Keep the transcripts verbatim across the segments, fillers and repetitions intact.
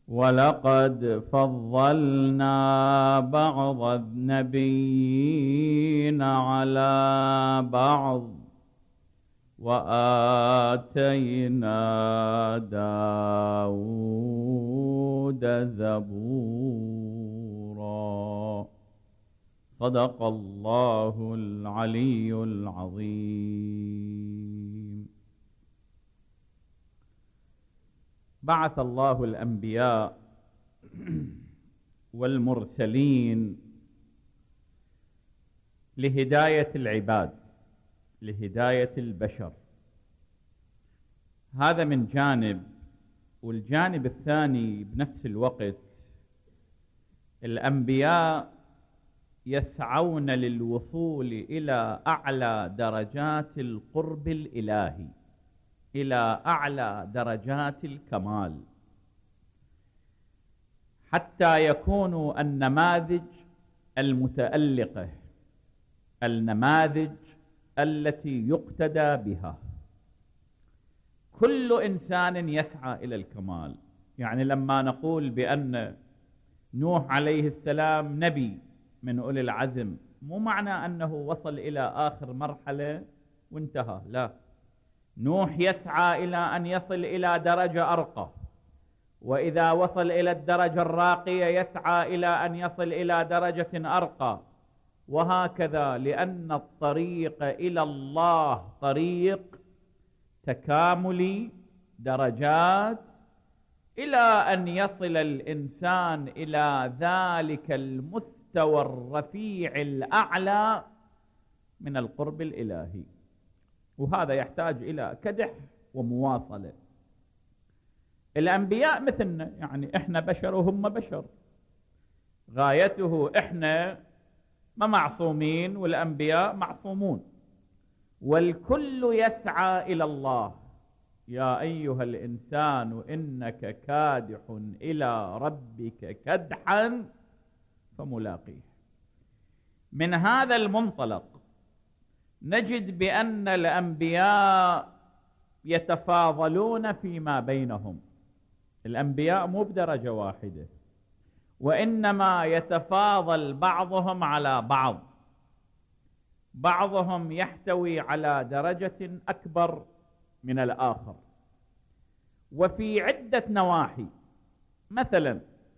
ولقد فضلنا بعض النبيين على بعض وآتينا داود زبورا. صدق الله العلي العظيم. بعث الله الأنبياء والمرسلين لهداية العباد، لهداية البشر. هذا من جانب، والجانب الثاني بنفس الوقت الأنبياء يسعون للوصول إلى أعلى درجات القرب الإلهي، إلى أعلى درجات الكمال، حتى يكونوا النماذج المتألقة، النماذج التي يقتدى بها. كل إنسان يسعى إلى الكمال. يعني لما نقول بأن نوح عليه السلام نبي من أولي العزم، مو معنى أنه وصل إلى آخر مرحلة وانتهى، لا. نوح يسعى إلى أن يصل إلى درجة أرقى، وإذا وصل إلى الدرجة الراقية يسعى إلى أن يصل إلى درجة أرقى، وهكذا، لأن الطريق إلى الله طريق تكاملي درجات، إلى أن يصل الإنسان إلى ذلك المستوى الرفيع الأعلى من القرب الإلهي. وهذا يحتاج إلى كدح ومواصلة. الأنبياء مثلنا، يعني إحنا بشر وهم بشر، غايته إحنا ما معصومين والأنبياء معصومون، والكل يسعى إلى الله. يا أيها الإنسان إنك كادح إلى ربك كدحا فملاقيه. من هذا المنطلق نجد بأن الأنبياء يتفاضلون فيما بينهم. الأنبياء مو بدرجة واحدة، وإنما يتفاضل بعضهم على بعض. بعضهم يحتوي على درجة أكبر من الآخر، وفي عدة نواحي. مثلا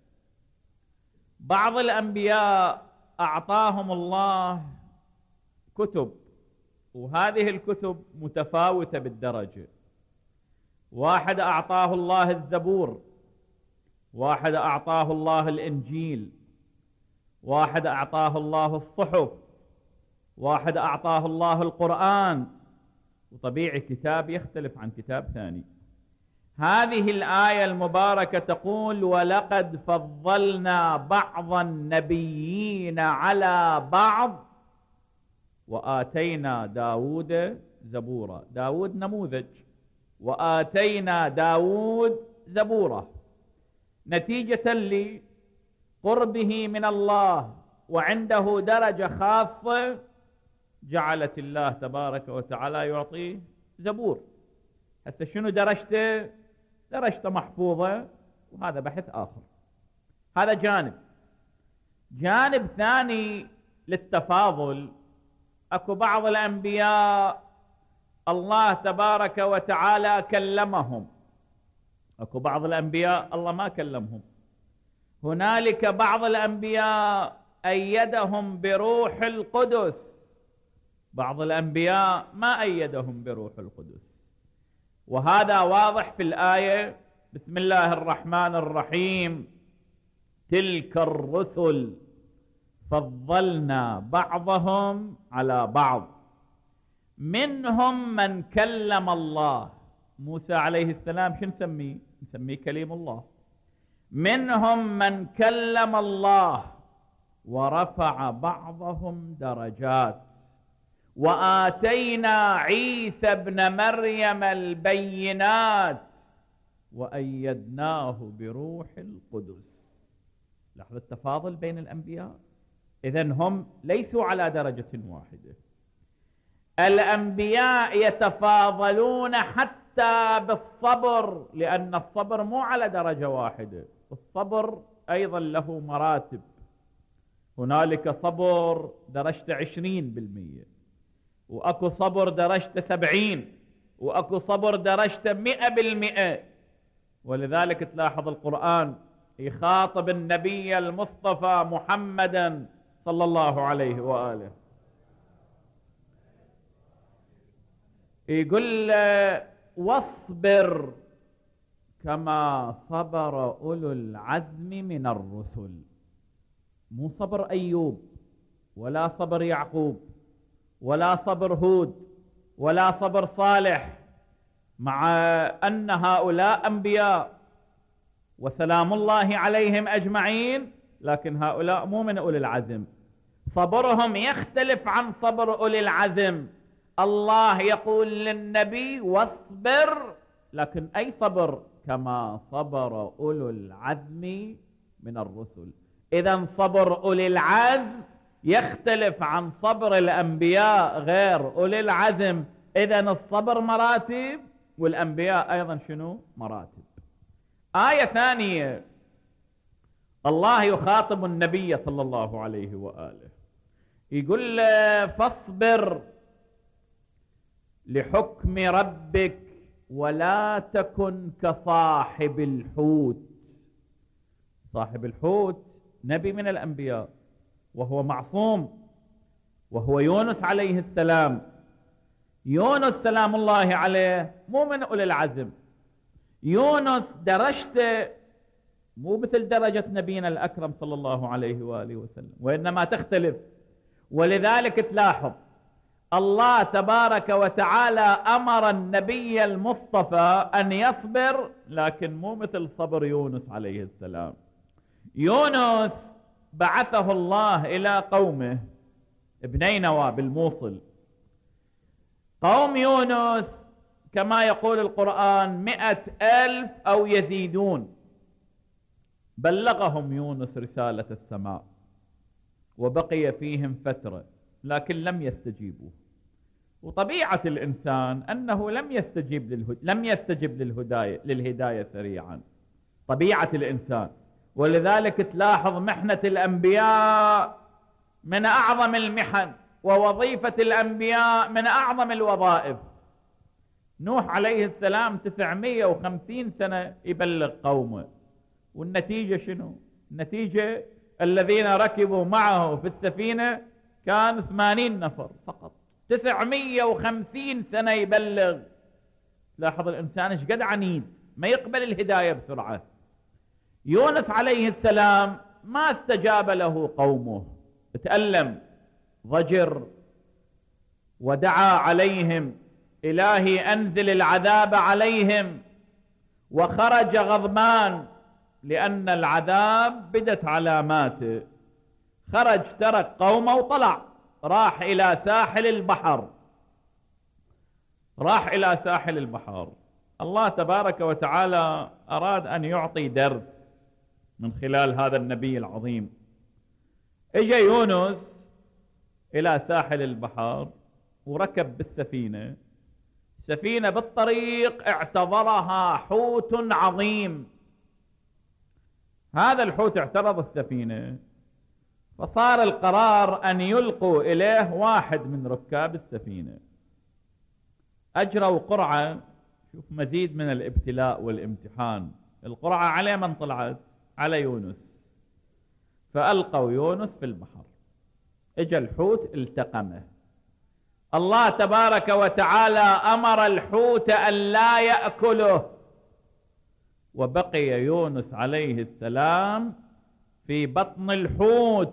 بعض الأنبياء أعطاهم الله كتب، وهذه الكتب متفاوتة بالدرجة. واحد أعطاه الله الزبور، واحد أعطاه الله الإنجيل، واحد أعطاه الله الصحف، واحد أعطاه الله القرآن. وطبيعي كتاب يختلف عن كتاب ثاني. هذه الآية المباركة تقول: ولقد فضلنا بعض النبيين على بعض وآتينا داود زبورا. داود نموذج، وآتينا داود زبورا، نتيجة لقربه من الله وعنده درجة خاصة جعلت الله تبارك وتعالى يعطيه زبور. هسه شنو درجته؟ درجته محفوظة، وهذا بحث آخر. هذا جانب. جانب ثاني للتفاضل، أكو بعض الأنبياء الله تبارك وتعالى كلمهم، أكو بعض الأنبياء الله ما كلمهم. هنالك بعض الأنبياء أيدهم بروح القدس، بعض الأنبياء ما أيدهم بروح القدس. وهذا واضح في الآية: بسم الله الرحمن الرحيم، تلك الرسل فضلنا بعضهم على بعض، منهم من كلم الله. موسى عليه السلام شو نسميه؟ نسميه كليم الله. منهم من كلم الله ورفع بعضهم درجات، وآتينا عيسى ابن مريم البينات وأيدناه بروح القدس. لاحظ التفاضل بين الأنبياء. إذن هم ليسوا على درجة واحدة. الأنبياء يتفاضلون حتى حتى بالصبر، لأن الصبر مو على درجة واحدة، الصبر أيضا له مراتب. هنالك صبر درجة عشرين بالمئة، وأكو صبر درجة سبعين، وأكو صبر درجة مئة بالمئة. ولذلك تلاحظ القرآن يخاطب النبي المصطفى محمدا صلى الله عليه وآله، يقول له واصبر كما صبر أولو العزم من الرسل. مو صبر أيوب، ولا صبر يعقوب، ولا صبر هود، ولا صبر صالح، مع أن هؤلاء أنبياء وسلام الله عليهم أجمعين، لكن هؤلاء مو من أولي العزم، صبرهم يختلف عن صبر أولي العزم. الله يقول للنبي واصبر، لكن أي صبر؟ كما صبر أولو العزم من الرسل. إذن صبر أولي العزم يختلف عن صبر الأنبياء غير أولي العزم. إذن الصبر مراتب، والأنبياء أيضا شنو؟ مراتب. آية ثانية الله يخاطب النبي صلى الله عليه وآله، يقول له فاصبر لحكم ربك ولا تكن كصاحب الحوت. صاحب الحوت نبي من الأنبياء وهو معصوم، وهو يونس عليه السلام. يونس سلام الله عليه مو من أولي العزم، يونس درجته مو مثل درجة نبينا الأكرم صلى الله عليه وآله وسلم، وإنما تختلف. ولذلك تلاحظ الله تبارك وتعالى أمر النبي المصطفى أن يصبر، لكن مو مثل صبر يونس عليه السلام. يونس بعثه الله إلى قومه ابني نوى بالموصل. قوم يونس كما يقول القرآن مئة ألف أو يزيدون. بلغهم يونس رسالة السماء وبقي فيهم فترة، لكن لم يستجيبوا. وطبيعة الإنسان أنه لم يستجيب للهد... لم يستجب للهداية للهداية سريعا، طبيعة الإنسان. ولذلك تلاحظ محنة الأنبياء من أعظم المحن، ووظيفة الأنبياء من أعظم الوظائف. نوح عليه السلام تسعمئة وخمسين سنة يبلغ قومه، والنتيجة شنو؟ النتيجة الذين ركبوا معه في السفينة كان ثمانين نفر فقط. تسعمئة وخمسين سنة يبلغ. لاحظ الإنسان ايش قد عنيد، ما يقبل الهداية بسرعة. يونس عليه السلام ما استجاب له قومه، تألم، ضجر، ودعا عليهم إلهي أنزل العذاب عليهم، وخرج غضبان لأن العذاب بدت علاماته. خرج ترك قومه وطلع، راح إلى ساحل البحر، راح إلى ساحل البحر. الله تبارك وتعالى أراد أن يعطي درس من خلال هذا النبي العظيم. اجى يونس إلى ساحل البحر وركب بالسفينة. سفينة بالطريق اعتبرها حوت عظيم. هذا الحوت اعترض السفينة، فصار القرار أن يلقوا إليه واحد من ركاب السفينة. أجروا قرعة، شوف مزيد من الابتلاء والامتحان. القرعة على من طلعت؟ على يونس. فألقوا يونس في البحر، اجى الحوت التقمه. الله تبارك وتعالى أمر الحوت أن لا يأكله، وبقي يونس عليه السلام في بطن الحوت.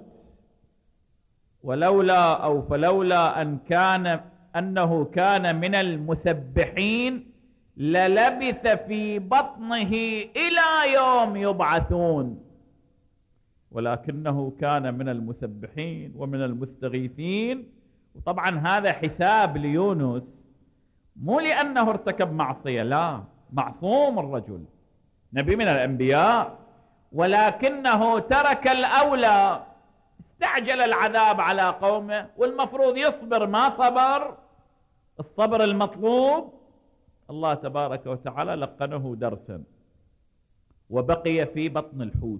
ولولا أو فلولا أن كان أنه كان من المسبحين للبث في بطنه إلى يوم يبعثون، ولكنه كان من المسبحين ومن المستغيثين. وطبعا هذا حساب ليونس، مو لأنه ارتكب معصية، لا، معصوم الرجل، نبي من الأنبياء، ولكنه ترك الأولى، استعجل العذاب على قومه، والمفروض يصبر، ما صبر الصبر المطلوب. الله تبارك وتعالى لقنه درسا وبقي في بطن الحوت.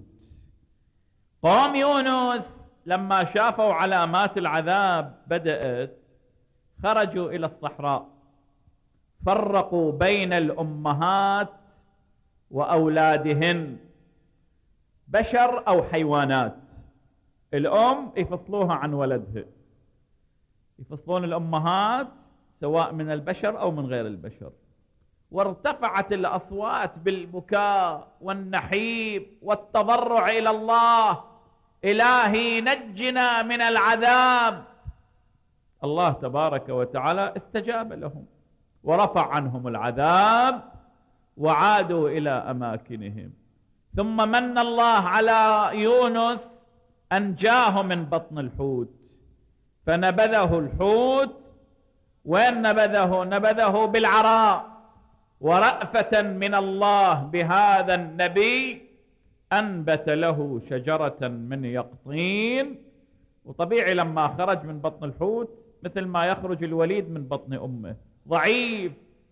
قوم يونس لما شافوا علامات العذاب بدأت خرجوا إلى الصحراء، فرقوا بين الأمهات وأولادهن، بشر أو حيوانات. الأم يفصلوها عن ولدها، يفصلون الأمهات سواء من البشر أو من غير البشر. وارتفعت الأصوات بالبكاء والنحيب والتضرع إلى الله: إلهي نجنا من العذاب. الله تبارك وتعالى استجاب لهم ورفع عنهم العذاب وعادوا إلى أماكنهم. ثم من الله على يونس أن جاه من بطن الحوت، فنبذه الحوت. وين نبذه؟ نبذه بالعراء. ورأفة من الله بهذا النبي أنبت له شجرة من يقطين. وطبيعي لما خرج من بطن الحوت مثل ما يخرج الوليد من بطن أمه، ضعيف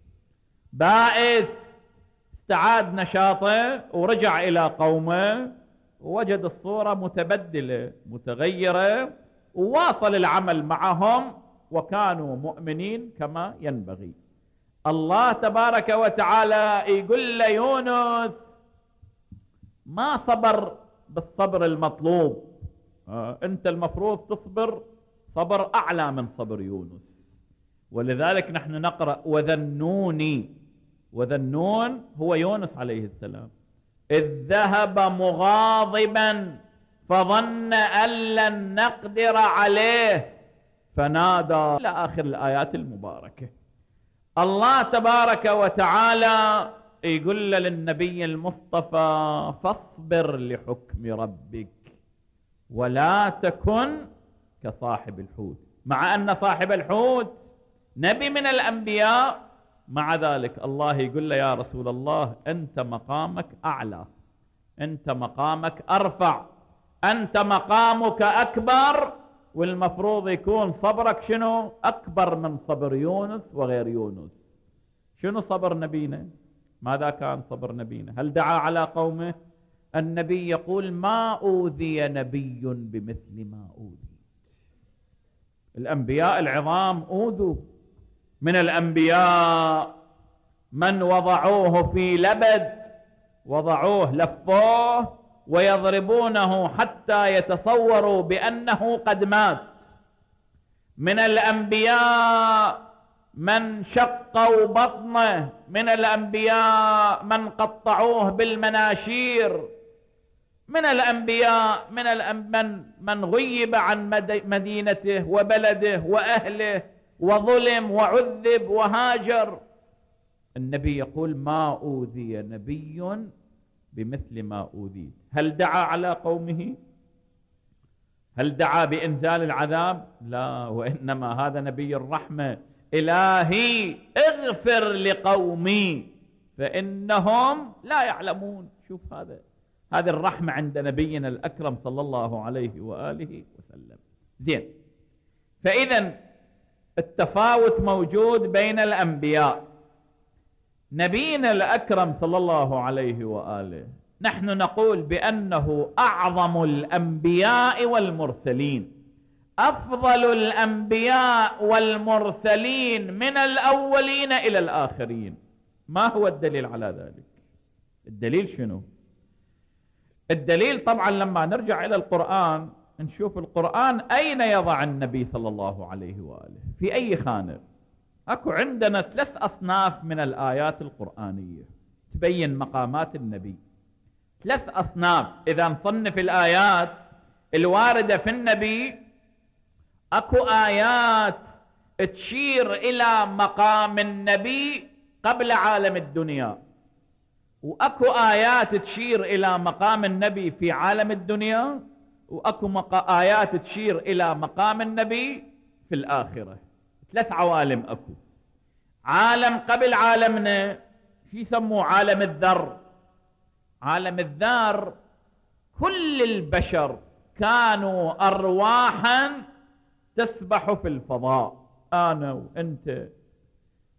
بائس، استعاد نشاطه ورجع إلى قومه، ووجد الصورة متبدلة متغيرة، وواصل العمل معهم وكانوا مؤمنين كما ينبغي. الله تبارك وتعالى يقول ليونس ما صبر بالصبر المطلوب، آه أنت المفروض تصبر صبر أعلى من صبر يونس. ولذلك نحن نقرأ وذنوني، وذنون هو يونس عليه السلام، إذ ذهب مغاضبا فظن أن لن نقدر عليه فنادى إلى آخر الآيات المباركة. الله تبارك وتعالى يقول للنبي المصطفى: فاصبر لحكم ربك ولا تكن كصاحب الحوت. مع أن صاحب الحوت نبي من الأنبياء، مع ذلك الله يقول له: يا رسول الله أنت مقامك أعلى، أنت مقامك أرفع، أنت مقامك أكبر، والمفروض يكون صبرك شنو؟ أكبر من صبر يونس وغير يونس. شنو صبر نبينا؟ ماذا كان صبر نبينا؟ هل دعا على قومه؟ النبي يقول: ما أوذي نبي بمثل ما أوذي. الأنبياء العظام أوذوا، من الأنبياء من وضعوه في لبد، وضعوه لفوه ويضربونه حتى يتصوروا بأنه قد مات. من الأنبياء من شقوا بطنه، من الأنبياء من قطعوه بالمناشير، من الأنبياء من من من غيب عن مدينته وبلده وأهله وظلم وعذب وهاجر. النبي يقول: ما أوذي نبي بمثل ما أوذيت. هل دعا على قومه؟ هل دعا بإنزال العذاب؟ لا، وإنما هذا نبي الرحمة: إلهي اغفر لقومي فإنهم لا يعلمون. شوف هذا، هذه الرحمة عند نبينا الأكرم صلى الله عليه وآله وسلم. زين، فإذا التفاوت موجود بين الأنبياء. نبينا الأكرم صلى الله عليه وآله نحن نقول بأنه أعظم الأنبياء والمرسلين، أفضل الأنبياء والمرسلين من الأولين إلى الآخرين. ما هو الدليل على ذلك؟ الدليل شنو؟ الدليل طبعا لما نرجع إلى القرآن نشوف القرآن أين يضع النبي صلى الله عليه وآله، في أي خانة. أكو عندنا ثلاث أصناف من الآيات القرآنية تبين مقامات النبي. ثلاث أصناف إذا نصنف الآيات الواردة في النبي. أكو آيات تشير إلى مقام النبي قبل عالم الدنيا، وأكو آيات تشير إلى مقام النبي في عالم الدنيا، وأكو مقا... آيات تشير إلى مقام النبي في الآخرة. ثلاث عوالم أكو. عالم قبل عالمنا شو يسموه؟ عالم الذر. عالم الذر كل البشر كانوا أرواحا تسبح في الفضاء، أنا وأنت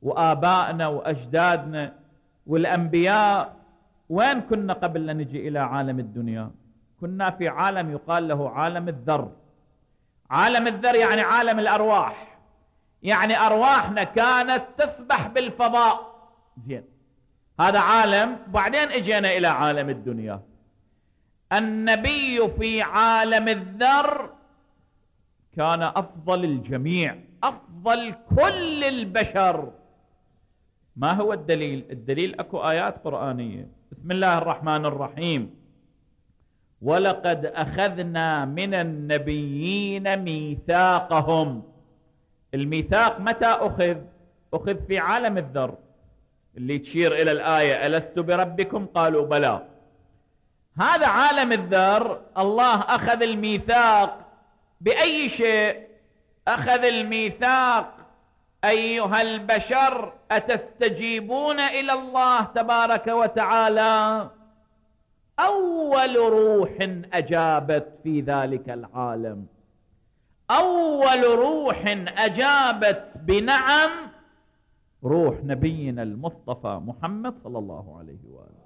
وآبائنا وأجدادنا والأنبياء وين كنا قبل أن نجي إلى عالم الدنيا؟ كنا في عالم يقال له عالم الذر. عالم الذر يعني عالم الأرواح، يعني أرواحنا كانت تسبح بالفضاء. زين، هذا عالم. بعدين اجينا إلى عالم الدنيا. النبي في عالم الذر كان أفضل الجميع، أفضل كل البشر. ما هو الدليل؟ الدليل أكو آيات قرآنية. بسم الله الرحمن الرحيم: ولقد أخذنا من النبيين ميثاقهم. الميثاق متى أخذ؟ أخذ في عالم الذر، اللي تشير إلى الآية: ألست بربكم قالوا بلى. هذا عالم الذر. الله أخذ الميثاق بأي شيء؟ أخذ الميثاق: أيها البشر أتستجيبون إلى الله تبارك وتعالى؟ أول روح أجابت في ذلك العالم، أول روح أجابت بنعم، روح نبينا المصطفى محمد صلى الله عليه وآله.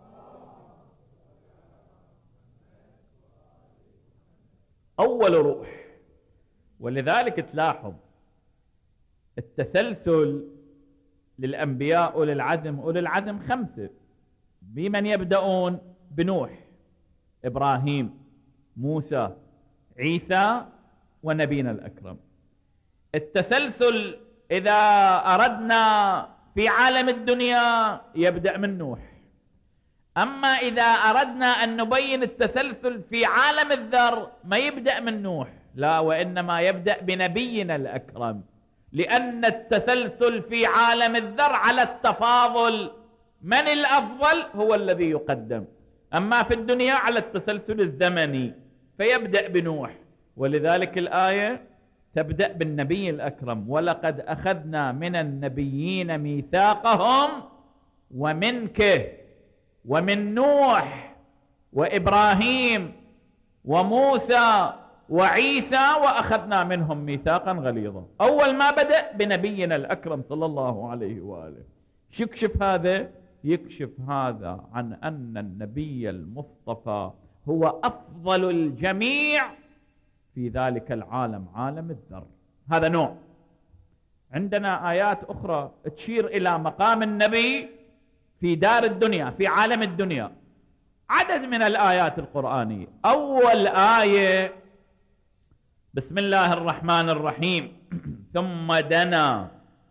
أول روح. ولذلك تلاحظ التسلسل للأنبياء أولي العزم. أولي العزم خمسة. بمن يبدأون؟ بنوح، إبراهيم، موسى، عيسى، ونبينا الأكرم. التسلسل إذا أردنا في عالم الدنيا يبدأ من نوح. أما إذا أردنا أن نبين التسلسل في عالم الذر ما يبدأ من نوح، لا، وإنما يبدأ بنبينا الأكرم، لأن التسلسل في عالم الذر على التفاضل، من الأفضل هو الذي يقدم. أما في الدنيا على التسلسل الزمني، فيبدأ بنوح. ولذلك الآية تبدأ بالنبي الأكرم: ولقد أخذنا من النبيين ميثاقهم ومنك ومن نوح وإبراهيم وموسى وعيسى وأخذنا منهم ميثاقا غليظا. أول ما بدأ بنبينا الأكرم صلى الله عليه وآله. يكشف هذا؟ يكشف هذا عن أن النبي المصطفى هو أفضل الجميع في ذلك العالم، عالم الذر. هذا نوع. عندنا آيات أخرى تشير إلى مقام النبي في دار الدنيا، في عالم الدنيا. عدد من الآيات القرآنية. أول آية: بسم الله الرحمن الرحيم: ثم دنا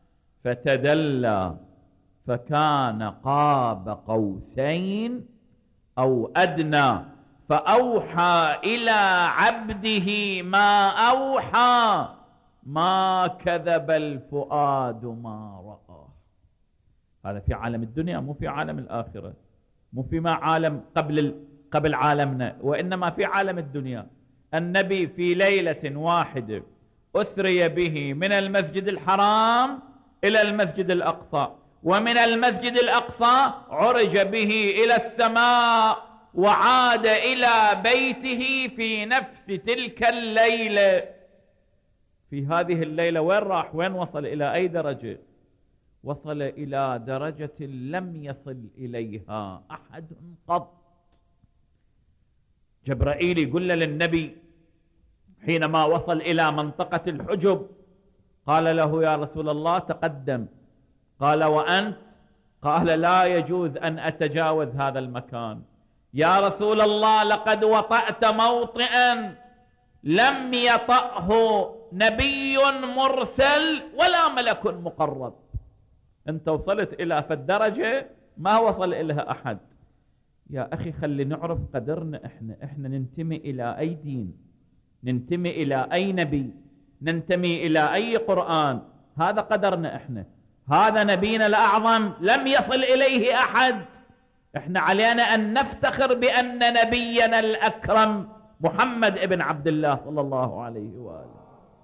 فتدلى فكان قاب قوسين أو أدنى فأوحى إلى عبده ما أوحى ما كذب الفؤاد ما رأى. هذا في عالم الدنيا، مو في عالم الآخرة، مو في عالم قبل قبل عالمنا، وإنما في عالم الدنيا. النبي في ليلة واحدة أسري به من المسجد الحرام إلى المسجد الأقصى، ومن المسجد الأقصى عرج به إلى السماء، وعاد إلى بيته في نفس تلك الليلة. في هذه الليلة وين راح؟ وين وصل؟ إلى أي درجة؟ وصل إلى درجة لم يصل إليها أحد قط. جبرائيل يقول للنبي حينما وصل إلى منطقة الحجب، قال له: يا رسول الله تقدم. قال: وأنت؟ قال: لا يجوز أن أتجاوز هذا المكان. يا رسول الله لقد وطأت موطئا لم يطأه نبي مرسل ولا ملك مقرب. أنت وصلت إلى فالدرجة ما وصل إليها أحد. يا أخي خلي نعرف قدرنا. إحنا إحنا ننتمي إلى أي دين، ننتمي إلى أي نبي، ننتمي إلى أي قرآن. هذا قدرنا إحنا. هذا نبينا الأعظم لم يصل إليه أحد. إحنا علينا أن نفتخر بأن نبينا الأكرم محمد ابن عبد الله صلى الله عليه وآله.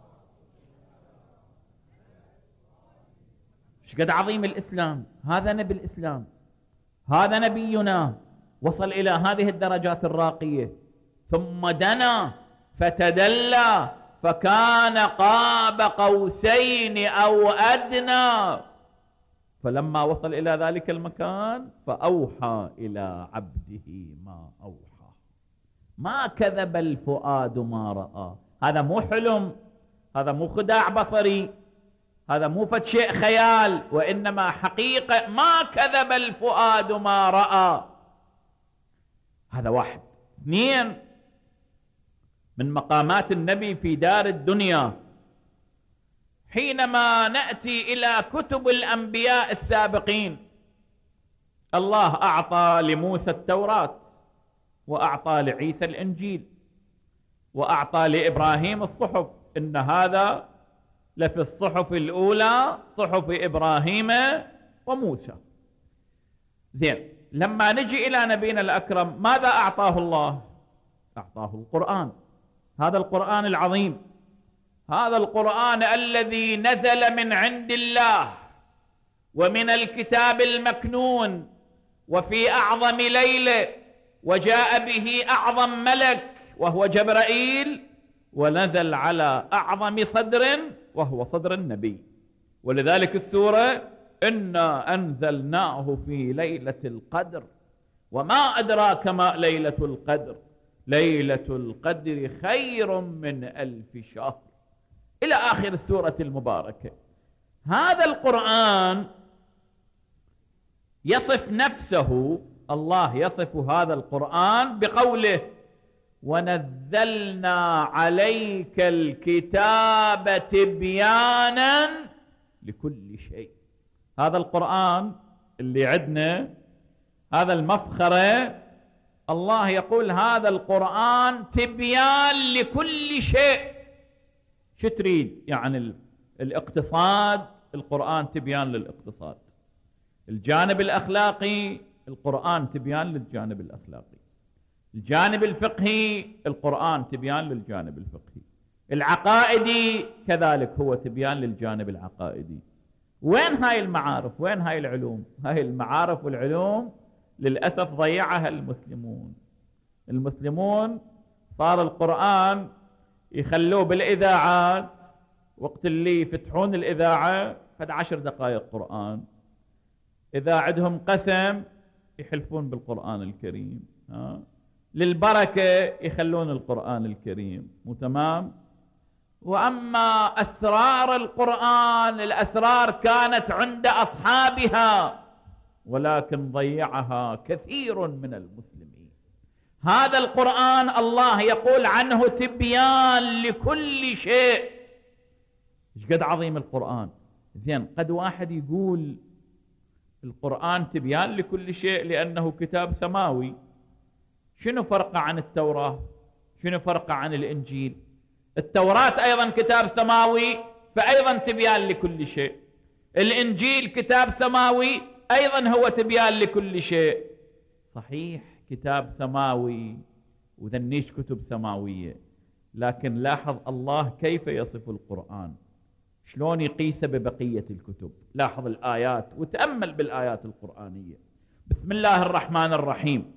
شقد عظيم الإسلام. هذا نبي الإسلام، هذا نبينا، وصل إلى هذه الدرجات الراقية. ثم دنا فتدلى فكان قاب قوسين أو أدنى. فلما وصل إلى ذلك المكان فأوحى إلى عبده ما أوحى. ما كذب الفؤاد ما رأى. هذا مو حلم، هذا مو خداع بصري، هذا مو فد شيء خيال، وإنما حقيقة. ما كذب الفؤاد ما رأى. هذا واحد. اثنين، من مقامات النبي في دار الدنيا حينما نأتي إلى كتب الأنبياء السابقين، الله أعطى لموسى التوراة، وأعطى لعيسى الإنجيل، وأعطى لإبراهيم الصحف. إن هذا لفي الصحف الأولى صحف إبراهيم وموسى. زين، لما نجي إلى نبينا الأكرم ماذا أعطاه الله؟ أعطاه القرآن، هذا القرآن العظيم، هذا القرآن الذي نزل من عند الله ومن الكتاب المكنون وفي أعظم ليلة، وجاء به أعظم ملك وهو جبرائيل، ونزل على أعظم صدر وهو صدر النبي. ولذلك السورة إنا أنزلناه في ليلة القدر، وما أدراك ما ليلة القدر، ليلة القدر خير من ألف شهر، إلى آخر السورة المباركة. هذا القرآن يصف نفسه، الله يصف هذا القرآن بقوله ونزلنا عليك الكتاب تبيانا لكل شيء. هذا القرآن اللي عندنا، هذا المفخرة، الله يقول هذا القرآن تبيان لكل شيء. شو تريد؟ يعني الاقتصاد، القرآن تبيان للاقتصاد. الجانب الأخلاقي، القرآن تبيان للجانب الأخلاقي. الجانب الفقهي، القرآن تبيان للجانب الفقهي. العقائدي كذلك هو تبيان للجانب العقائدي. وين هاي المعارف؟ وين هاي العلوم؟ هاي المعارف والعلوم للأسف ضيعها المسلمون. المسلمون صار القرآن يخلوه بالإذاعات، وقت اللي يفتحون الإذاعة قد عشر دقائق قرآن، إذا عندهم قسم يحلفون بالقرآن الكريم، ها؟ للبركة يخلون القرآن الكريم، مو تمام؟ وأما أسرار القرآن، الأسرار كانت عند أصحابها، ولكن ضيعها كثير من المسلمين. هذا القرآن الله يقول عنه تبيان لكل شيء. ايش قد عظيم القرآن. زين، قد واحد يقول القرآن تبيان لكل شيء لأنه كتاب سماوي. شنو فرقه عن التوراة؟ شنو فرقه عن الإنجيل؟ التوراة أيضا كتاب سماوي فأيضا تبيان لكل شيء. الإنجيل كتاب سماوي أيضا هو تبيان لكل شيء. صحيح كتاب سماوي وذنيش كتب سماوية، لكن لاحظ الله كيف يصف القرآن، شلون يقيسه ببقية الكتب. لاحظ الآيات وتأمل بالآيات القرآنية. بسم الله الرحمن الرحيم.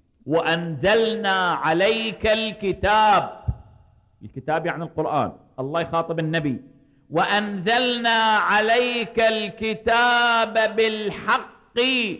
وأنزلنا عليك الكتاب، الكتاب يعني القرآن، الله يخاطب النبي. وأنزلنا عليك الكتاب بالحق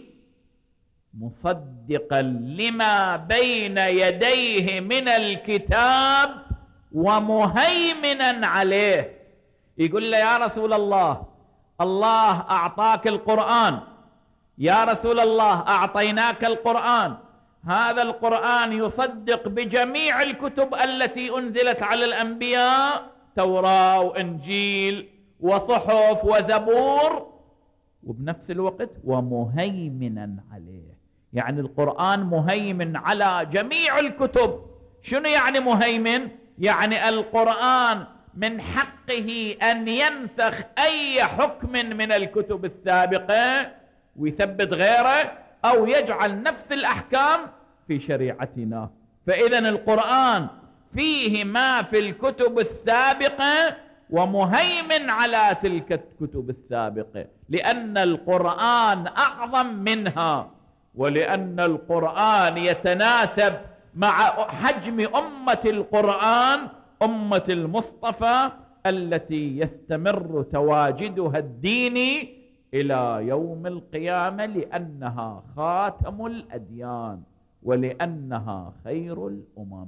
مصدقا لما بين يديه من الكتاب ومهيمنا عليه. يقول له يا رسول الله، الله أعطاك القرآن، يا رسول الله أعطيناك القرآن، هذا القرآن يصدق بجميع الكتب التي أنزلت على الأنبياء، توراة وإنجيل وصحف وزبور، وبنفس الوقت ومهيمنا عليه. يعني القرآن مهيمن على جميع الكتب. شنو يعني مهيمن؟ يعني القرآن من حقه أن ينسخ أي حكم من الكتب السابقة ويثبت غيره، أو يجعل نفس الأحكام في شريعتنا. فإذا القرآن فيه ما في الكتب السابقة ومهيمن على تلك الكتب السابقة، لأن القرآن أعظم منها، ولأن القرآن يتناسب مع حجم أمة القرآن، أمة المصطفى التي يستمر تواجدها الديني إلى يوم القيامة لأنها خاتم الأديان ولأنها خير الأمم.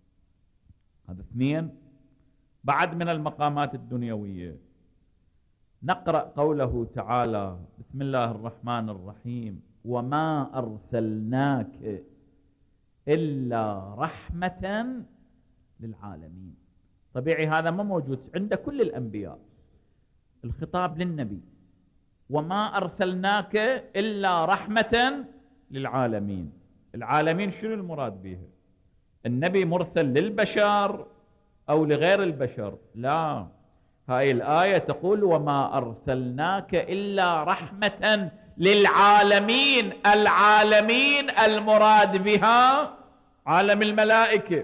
هذا اثنين. بعد من المقامات الدنيوية نقرأ قوله تعالى بسم الله الرحمن الرحيم وما أرسلناك إلا رحمة للعالمين. طبيعي هذا ما موجود عند كل الأنبياء، الخطاب للنبي، وما أرسلناك إلا رحمة للعالمين. العالمين شنو المراد به؟ النبي مرسل للبشر أو لغير البشر؟ لا، هاي الآية تقول وما أرسلناك إلا رحمة للعالمين. العالمين المراد بها عالم الملائكة،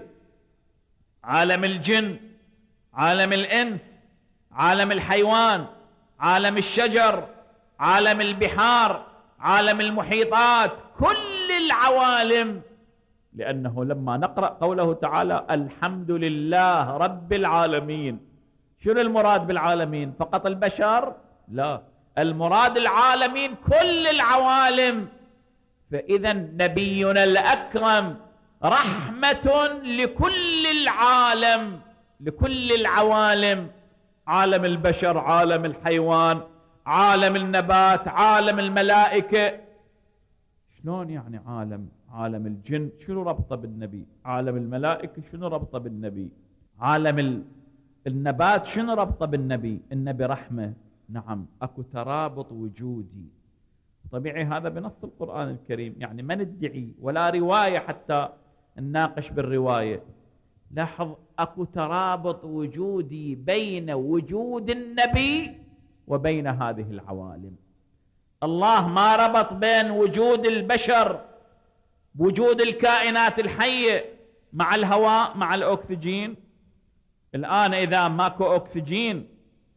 عالم الجن، عالم الإنس، عالم الحيوان، عالم الشجر، عالم البحار، عالم المحيطات، كل العوالم. لأنه لما نقرأ قوله تعالى الحمد لله رب العالمين، شنو المراد بالعالمين؟ فقط البشر؟ لا، المراد العالمين كل العوالم. فإذا نبينا الأكرم رحمة لكل العالم، لكل العوالم، عالم البشر، عالم الحيوان، عالم النبات، عالم الملائكة. شلون يعني عالم؟ عالم الجن شنو ربطه بالنبي؟ عالم الملائكة شنو ربطه بالنبي؟ عالم النبات شنو ربطه بالنبي؟ النبي رحمة. نعم، اكو ترابط وجودي طبيعي، هذا بنص القرآن الكريم، يعني ما ندعي ولا رواية حتى نناقش بالرواية. لاحظ اكو ترابط وجودي بين وجود النبي وبين هذه العوالم. الله ما ربط بين وجود البشر، وجود الكائنات الحية مع الهواء، مع الأكسجين. الآن إذا ماكو أكسجين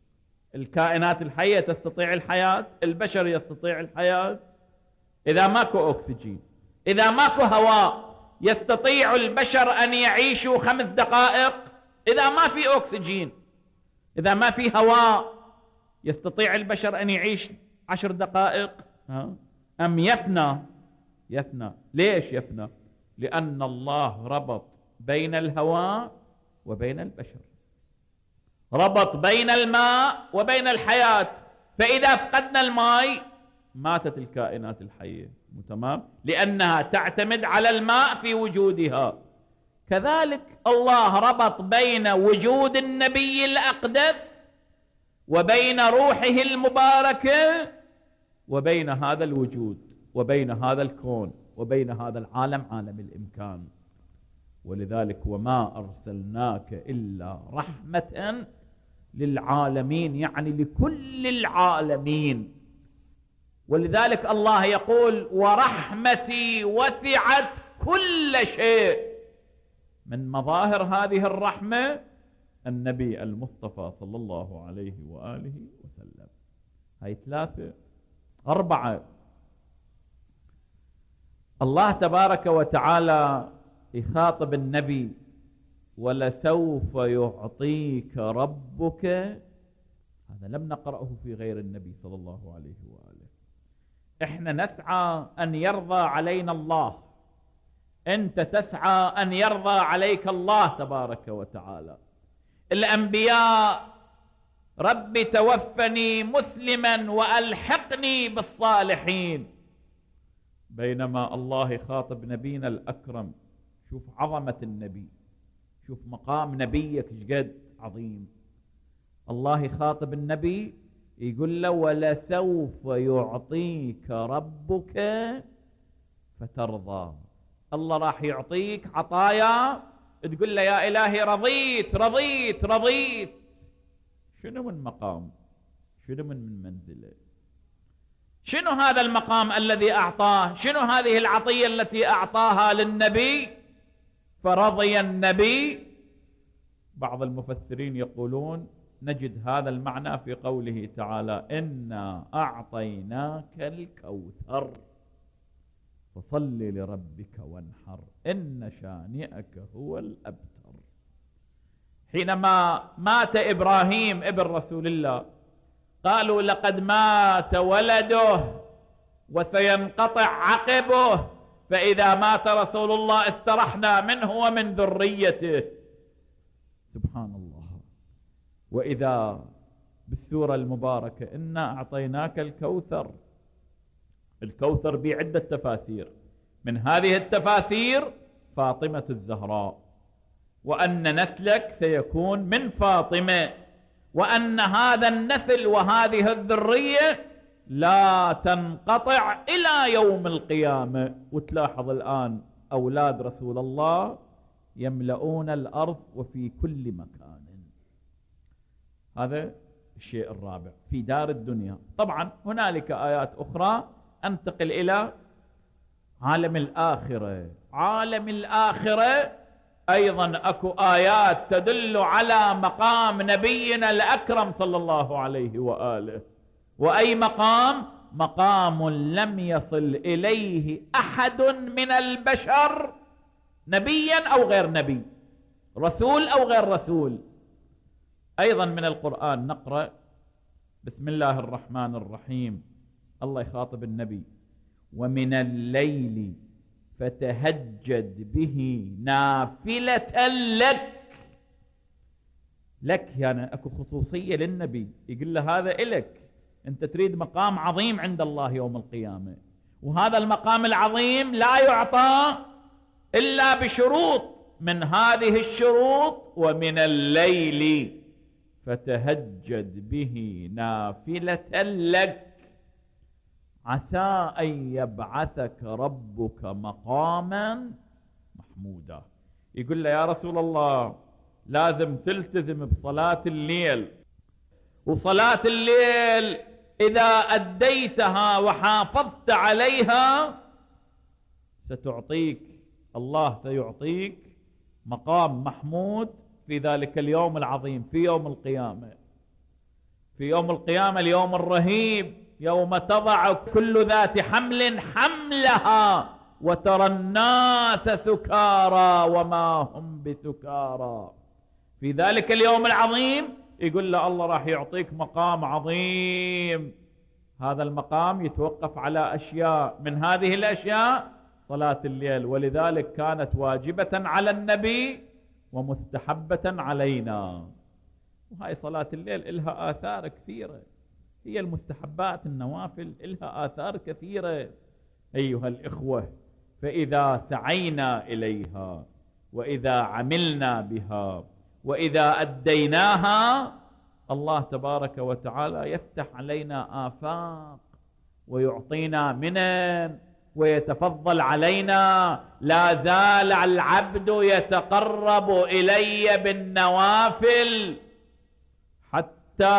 الكائنات الحية تستطيع الحياة، البشر يستطيع الحياة. إذا ماكو أكسجين، إذا ماكو هواء، يستطيع البشر أن يعيشوا خمس دقائق؟ إذا ما في أكسجين، إذا ما في هواء، يستطيع البشر أن يعيش عشر دقائق؟ أم يفنى؟ يفنى. ليش يفنى؟ لأن الله ربط بين الهواء وبين البشر، ربط بين الماء وبين الحياة. فإذا فقدنا الماء ماتت الكائنات الحية، تمام؟ لأنها تعتمد على الماء في وجودها. كذلك الله ربط بين وجود النبي الأقدس وبين روحه المباركة وبين هذا الوجود وبين هذا الكون وبين هذا العالم، عالم الإمكان. ولذلك وما أرسلناك إلا رحمة للعالمين، يعني لكل العالمين. ولذلك الله يقول ورحمتي وسعت كل شيء. من مظاهر هذه الرحمة النبي المصطفى صلى الله عليه وآله وسلم. هاي ثلاثة. أربعة، الله تبارك وتعالى يخاطب النبي ولسوف يعطيك ربك. هذا لم نقرأه في غير النبي صلى الله عليه وآله. احنا نسعى أن يرضى علينا الله، أنت تسعى أن يرضى عليك الله تبارك وتعالى. الأنبياء رب توفني مسلما وألحقني بالصالحين، بينما الله يخاطب نبينا الأكرم. شوف عظمة النبي، شوف مقام نبيك شقد عظيم. الله يخاطب النبي يقول له ولسوف يعطيك ربك فترضى. الله راح يعطيك عطايا تقول له يا إلهي رضيت رضيت رضيت. شنو من مقام، شنو من منزله، شنو هذا المقام الذي أعطاه، شنو هذه العطية التي أعطاها للنبي فرضي النبي. بعض المفسرين يقولون نجد هذا المعنى في قوله تعالى إنا أعطيناك الكوثر فصل لربك وانحر إن شانئك هو الأبتر. حينما مات إبراهيم ابن رسول الله قالوا لقد مات ولده وسينقطع عقبه، فإذا مات رسول الله استرحنا منه ومن ذريته. سبحان الله. وإذا بالسورة المباركة إنا أعطيناك الكوثر. الكوثر بعدة تفاسير، من هذه التفاسير فاطمة الزهراء، وأن نسلك سيكون من فاطمة، وأن هذا النسل وهذه الذرية لا تنقطع إلى يوم القيامة. وتلاحظ الآن أولاد رسول الله يملؤون الأرض وفي كل مكان. هذا الشيء الرابع في دار الدنيا. طبعا هنالك آيات أخرى. أنتقل إلى عالم الآخرة. عالم الآخرة أيضا أكو آيات تدل على مقام نبينا الأكرم صلى الله عليه وآله. وأي مقام؟ مقام لم يصل إليه أحد من البشر، نبيا أو غير نبي، رسول أو غير رسول. أيضا من القرآن نقرأ بسم الله الرحمن الرحيم. الله يخاطب النبي: ومن الليل فتهجد به نافلة لك. لك يعني أكو خصوصية للنبي، يقول له هذا إلك، أنت تريد مقام عظيم عند الله يوم القيامة، وهذا المقام العظيم لا يعطى إلا بشروط. من هذه الشروط: ومن الليل فتهجد به نافلة لك عسى أن يبعثك ربك مقاما محمودا. يقول له يا رسول الله لازم تلتزم بصلاة الليل، وصلاة الليل إذا أديتها وحافظت عليها ستعطيك الله سيعطيك مقام محمود في ذلك اليوم العظيم، في يوم القيامة. في يوم القيامة اليوم الرهيب، يوم تضع كل ذات حمل حملها وترى الناس سكارى وما هم بسكارى. في ذلك اليوم العظيم يقول له الله راح يعطيك مقام عظيم. هذا المقام يتوقف على أشياء، من هذه الأشياء صلاة الليل، ولذلك كانت واجبة على النبي ومستحبة علينا. وهاي صلاة الليل إلها آثار كثيرة، هي المستحبات النوافل إلها آثار كثيرة أيها الإخوة. فإذا سعينا إليها وإذا عملنا بها وإذا أديناها الله تبارك وتعالى يفتح علينا آفاق ويعطينا منن ويتفضل علينا. لا زال العبد يتقرب إلي بالنوافل حتى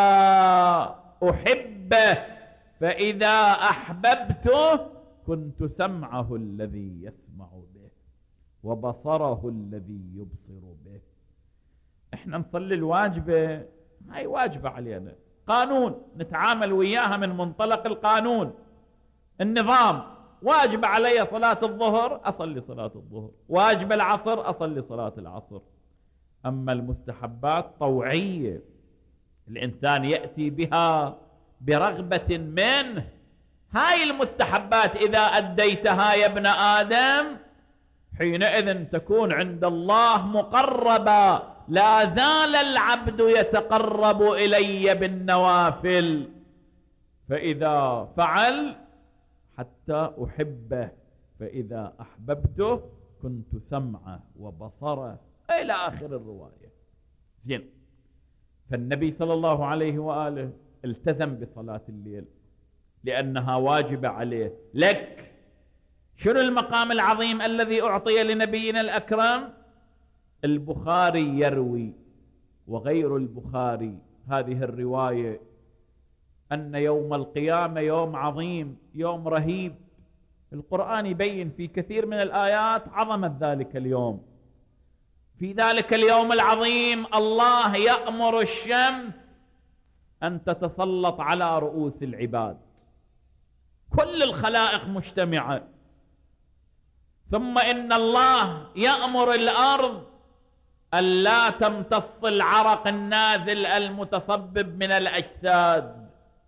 أحبه، فإذا أحببته كنت سمعه الذي يسمع به وبصره الذي يبصر به. احنا نصلي الواجبة، هاي واجبة علينا، قانون نتعامل وياها من منطلق القانون النظام. واجب علي صلاة الظهر أصلي صلاة الظهر، واجب العصر أصلي صلاة العصر. أما المستحبات طوعية الإنسان يأتي بها برغبة منه. هاي المستحبات إذا أديتها يا ابن آدم حينئذ تكون عند الله مقربا. لا زال العبد يتقرب إلي بالنوافل، فإذا فعل حتى أحبه، فإذا أحببته كنت سمعه وبصره، إلى آخر الرواية. زين، فالنبي صلى الله عليه وآله التزم بصلاة الليل لأنها واجبة عليه. لك شنو المقام العظيم الذي أعطي لنبينا الأكرم؟ البخاري يروي وغير البخاري هذه الرواية أن يوم القيامة يوم عظيم، يوم رهيب. القرآن يبين في كثير من الآيات عظمة ذلك اليوم. في ذلك اليوم العظيم الله يأمر الشمس أن تتسلط على رؤوس العباد، كل الخلائق مجتمعة. ثم إن الله يأمر الأرض ألا تمتص العرق النازل المتصبب من الأجساد،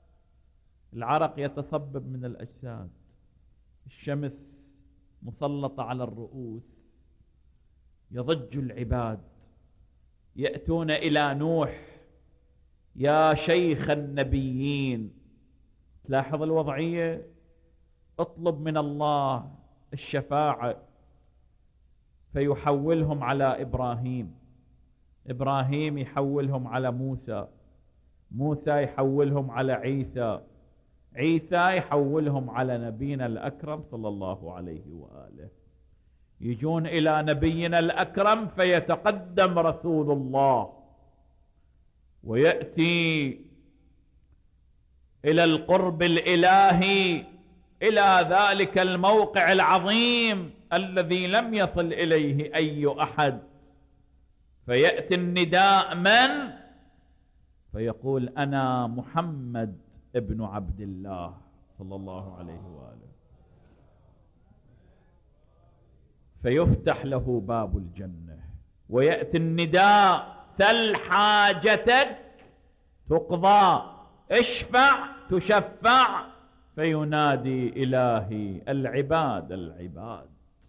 العرق يتصبب من الأجساد، الشمس مسلطة على الرؤوس، يضج العباد يأتون إلى نوح: يا شيخ النبيين. تلاحظ الوضعية، اطلب من الله الشفاعة فيحولهم على إبراهيم، إبراهيم يحولهم على موسى، موسى يحولهم على عيسى، عيسى يحولهم على نبينا الأكرم صلى الله عليه وآله. يجون إلى نبينا الأكرم فيتقدم رسول الله ويأتي إلى القرب الإلهي، إلى ذلك الموقع العظيم الذي لم يصل إليه أي أحد، فيأتي النداء من؟ فيقول: أنا محمد ابن عبد الله صلى الله عليه وآله. فيفتح له باب الجنة، ويأتي النداء: سل حاجتك تقضى، اشفع تشفع. فينادي إلهي: العباد العباد.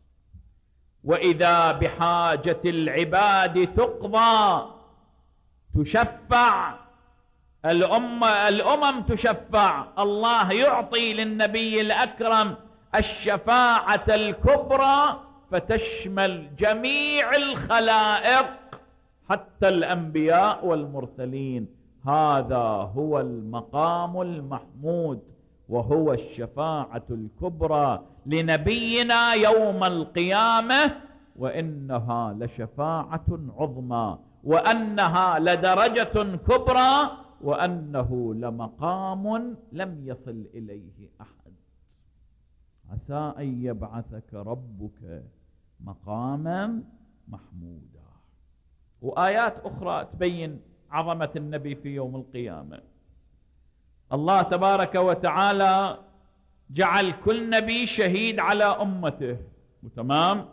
وإذا بحاجة العباد تقضى تشفع، الأمة الأمم تشفع، الله يعطي للنبي الأكرم الشفاعة الكبرى فتشمل جميع الخلائق حتى الأنبياء والمرسلين. هذا هو المقام المحمود، وهو الشفاعة الكبرى لنبينا يوم القيامة، وإنها لشفاعة عظمى، وأنها لدرجة كبرى، وأنه لمقام لم يصل إليه أحد. عسى أن يبعثك ربك مقاما محمودا. وآيات أخرى تبين عظمة النبي في يوم القيامة. الله تبارك وتعالى جعل كل نبي شهيد على أمته، وتمام،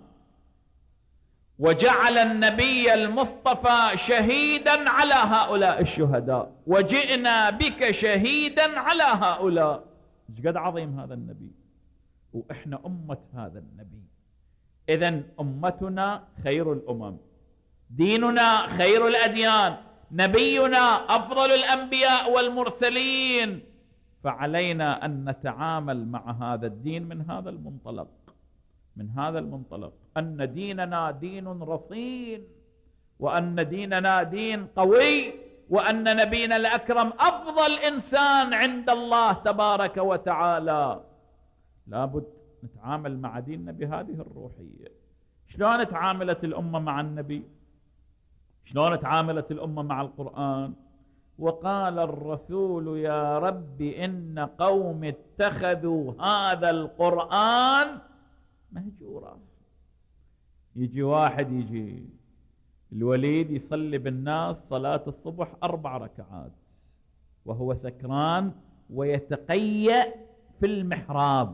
وجعل النبي المصطفى شهيدا على هؤلاء الشهداء، وجئنا بك شهيدا على هؤلاء. ايش قد عظيم هذا النبي، وإحنا أمة هذا النبي. إذن أمتنا خير الأمم، ديننا خير الأديان، نبينا أفضل الأنبياء والمرسلين، فعلينا أن نتعامل مع هذا الدين من هذا المنطلق، من هذا المنطلق أن ديننا دين رصين، وأن ديننا دين قوي، وأن نبينا الأكرم أفضل إنسان عند الله تبارك وتعالى. لابد نتعامل مع ديننا بهذه الروحية. شلون تعاملت الأمة مع النبي؟ شلون تعاملت الأمة مع القرآن؟ وقال الرسول: يا رب إن قوم اتخذوا هذا القرآن مهجورا. يجي واحد، يجي الوليد يصلي بالناس صلاة الصبح أربع ركعات وهو سكران ويتقيأ في المحراب،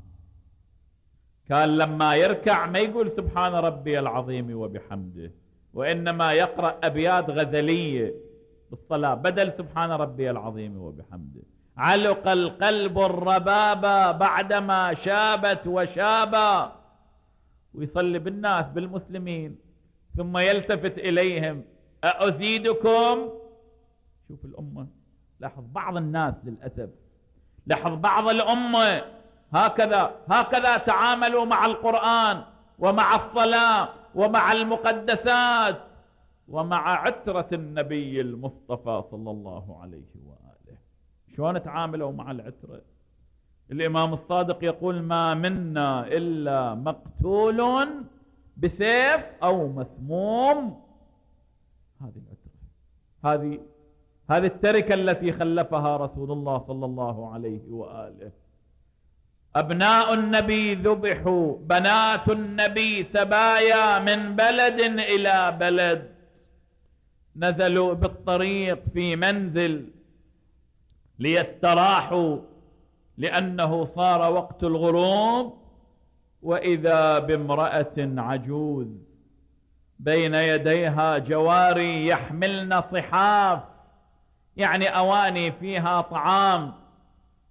كان لما يركع ما يقول سبحان ربي العظيم وبحمده، وإنما يقرأ أبيات غزلية بالصلاة بدل سبحان ربي العظيم وبحمده. علق القلب الربابة بعدما شابت وشابا، ويصلي بالناس بالمسلمين ثم يلتفت إليهم: أزيدكم؟ شوف الأمة، لاحظ بعض الناس للأسف، لاحظ بعض الأمة هكذا هكذا تعاملوا مع القرآن ومع الصلاة ومع المقدسات ومع عترة النبي المصطفى صلى الله عليه وآله. شلون تعاملوا مع العترة؟ الإمام الصادق يقول: ما منا إلا مقتول بسيف أو مسموم. هذه العترة، هذه هذه التركة التي خلفها رسول الله صلى الله عليه وآله. أبناء النبي ذبحوا، بنات النبي سبايا من بلد إلى بلد، نزلوا بالطريق في منزل ليستراحوا لأنه صار وقت الغروب، وإذا بامرأة عجوز بين يديها جواري يحملن صحاف، يعني أواني فيها طعام،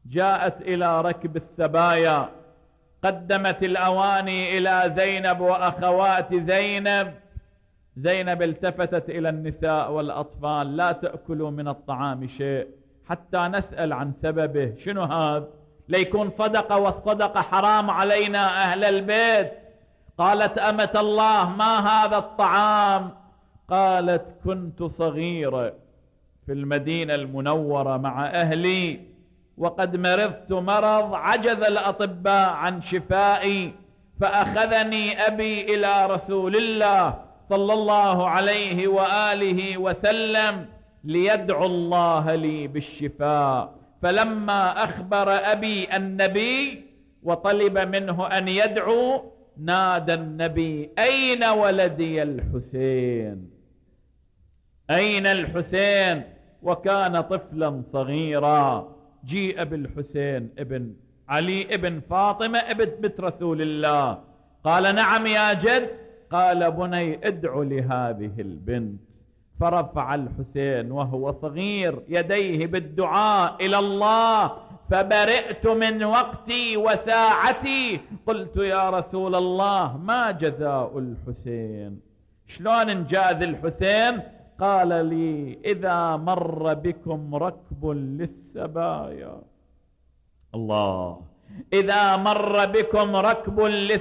جاءت إلى ركب السبايا، قدمت الأواني إلى زينب وأخوات زينب. زينب التفتت إلى النساء والأطفال: لا تأكلوا من الطعام شيء حتى نسأل عن سببه، شنو هذا؟ ليكون صدقة، والصدقة حرام علينا أهل البيت. قالت: أمة الله ما هذا الطعام؟ قالت: كنت صغيرة في المدينة المنورة مع أهلي، وقد مرضت مرض عجز الأطباء عن شفائي، فأخذني أبي إلى رسول الله صلى الله عليه وآله وسلم ليدعو الله لي بالشفاء. فلما أخبر أبي النبي وطلب منه أن يدعو، نادى النبي: أين ولدي الحسين؟ أين الحسين؟ وكان طفلا صغيرا. جيء بالحسين ابن علي ابن فاطمة ابن بنت رسول الله. قال: نعم يا جد. قال: بني ادعو لهذه البنت. فرفع الحسين وهو صغير يديه بالدعاء إلى الله: فبرئت من وقتي وساعتي. قلت: يا رسول الله ما جزاء الحسين؟ شلون انجاز الحسين؟ قال لي: إذا مر بكم ركب للسبايا، الله، إذا مر بكم ركب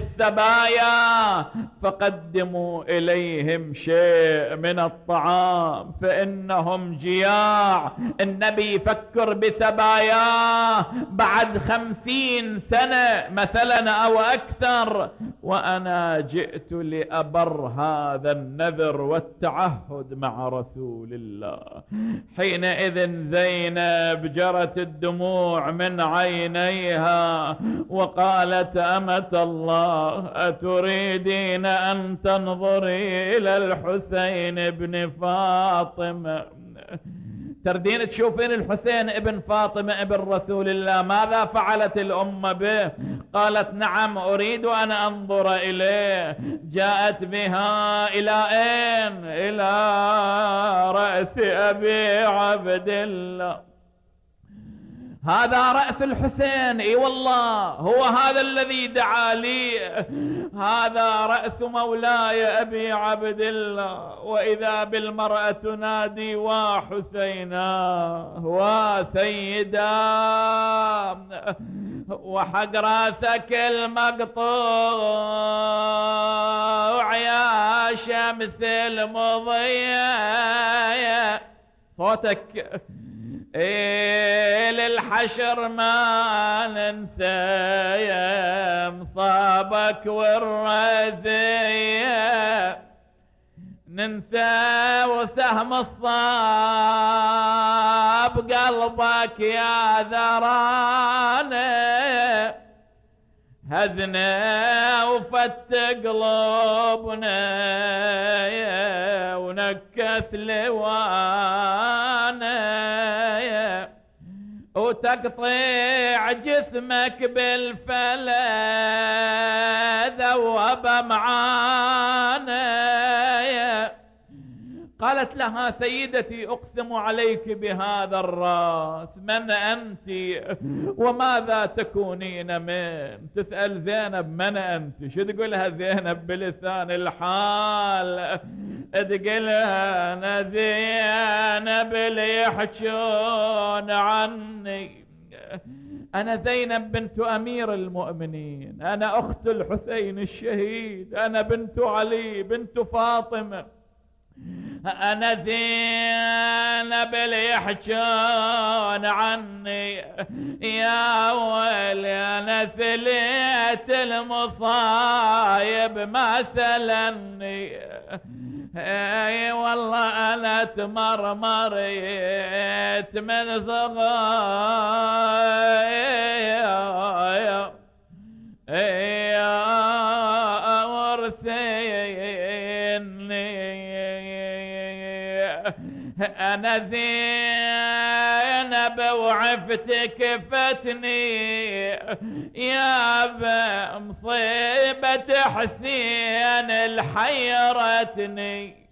للسبايا فقدموا إليهم شيء من الطعام فإنهم جياع. النبي يفكر بسباياه بعد خمسين سنة مثلا أو أكثر، وأنا جئت لأبر هذا النذر والتعهد مع رسول الله. حينئذ زينب جرت الدموع من عينيها وقالت: أمة الله، أتريدين أن تنظري إلى الحسين ابن فاطمة؟ تردين تشوفين الحسين ابن فاطمة ابن رسول الله، ماذا فعلت الأمة به؟ قالت: نعم أريد أن أنظر إليه. جاءت بها إلى أين؟ إلى رأس أبي عبد الله. هذا رأس الحسين، اي والله هو هذا الذي دعا لي، هذا رأس مولاي أبي عبد الله. وإذا بالمرأة تنادي: وحسينا وسيدا، وحق راسك المقطوع يا شمس المضية. صوتك إيه للحشر ما ننسى يا مصابك والرزية، ننسى وسهم الصاب قلبك يا ذراني، هذنا وفت قلوبنا ونكس لوانا، وتقطيع جسمك بالفلا ذوب معانا. قالت لها: سيدتي أقسم عليك بهذا الرأس، من أنت وماذا تكونين من؟ تسأل زينب: من أنت؟ شو تقولها زينب بلسان الحال؟ تقولها: أنا زينب اللي يحجون عني، أنا زينب بنت أمير المؤمنين، أنا أخت الحسين الشهيد، أنا بنت علي بنت فاطمة، أنا زينب اللي يحجون عني، يا ويلي أنا سليت المصايب ما سلني، اي والله انا تمرمريت من صغايا يا ورثيني، انا زينب وعفتك فتني يا بمصيبة حسين الحيرتني.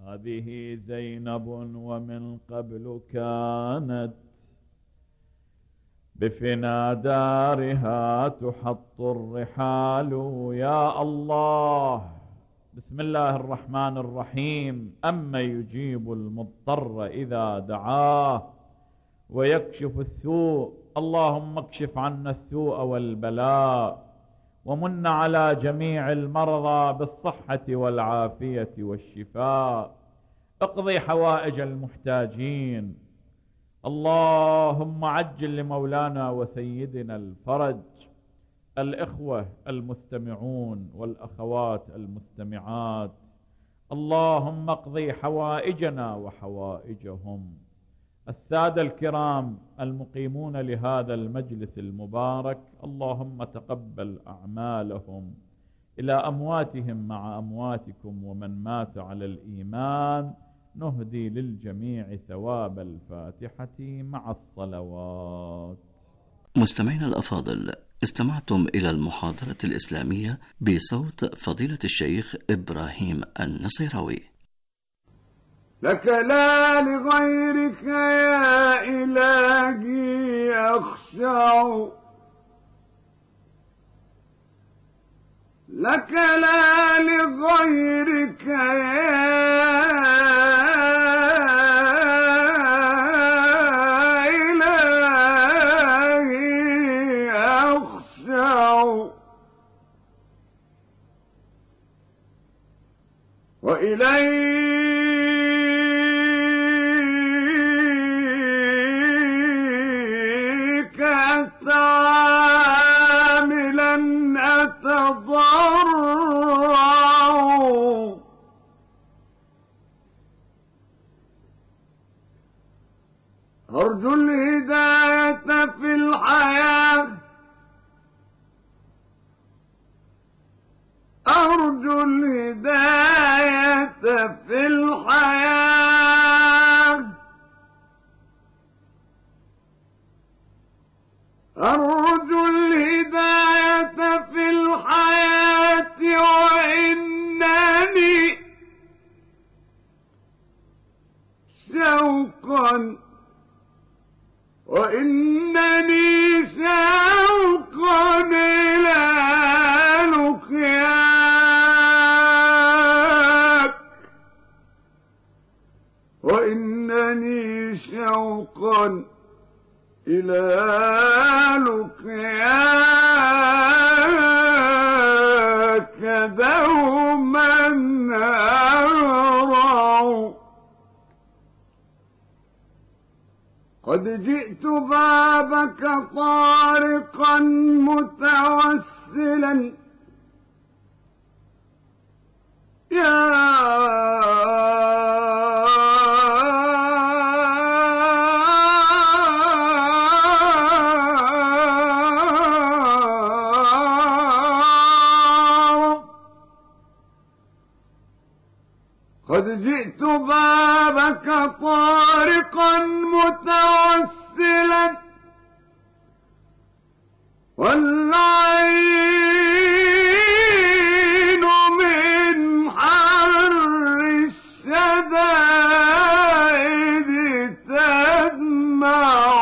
هذه زينب ومن قبل كانت بفنا دارها تحط الرحال يا الله. بسم الله الرحمن الرحيم. أما يجيب المضطر إذا دعاه ويكشف السوء، اللهم اكشف عنا السوء والبلاء ومن على جميع المرضى بالصحة والعافية والشفاء. اقضي حوائج المحتاجين. اللهم عجل لمولانا وسيدنا الفرج. الإخوة المستمعون والأخوات المستمعات، اللهم اقضي حوائجنا وحوائجهم. السادة الكرام المقيمون لهذا المجلس المبارك، اللهم تقبل أعمالهم إلى أمواتهم مع أمواتكم، ومن مات على الإيمان نهدي للجميع ثواب الفاتحة مع الصلوات. مستمعينا الأفاضل، استمعتم إلى المحاضرة الإسلامية بصوت فضيلة الشيخ إبراهيم النصيراوي. لك لا لغيرك يا إلهي أخشع، لك لا لغيرك يا إلهي أخشع، وإليك أتضرع، أرجو الهداية في الحياة، أرجو الهداية في الحياة، أرجو الهداية في الحياة، وإنني شوقا وإنني شوقا إلى لقياك، وإنني شوقا إلى لقياك دوما أرى. قد جئت بابك طارقا متوسلا يا قد جئت بابك طارقا متوسلا، والعين من حر الشدائد تدمع،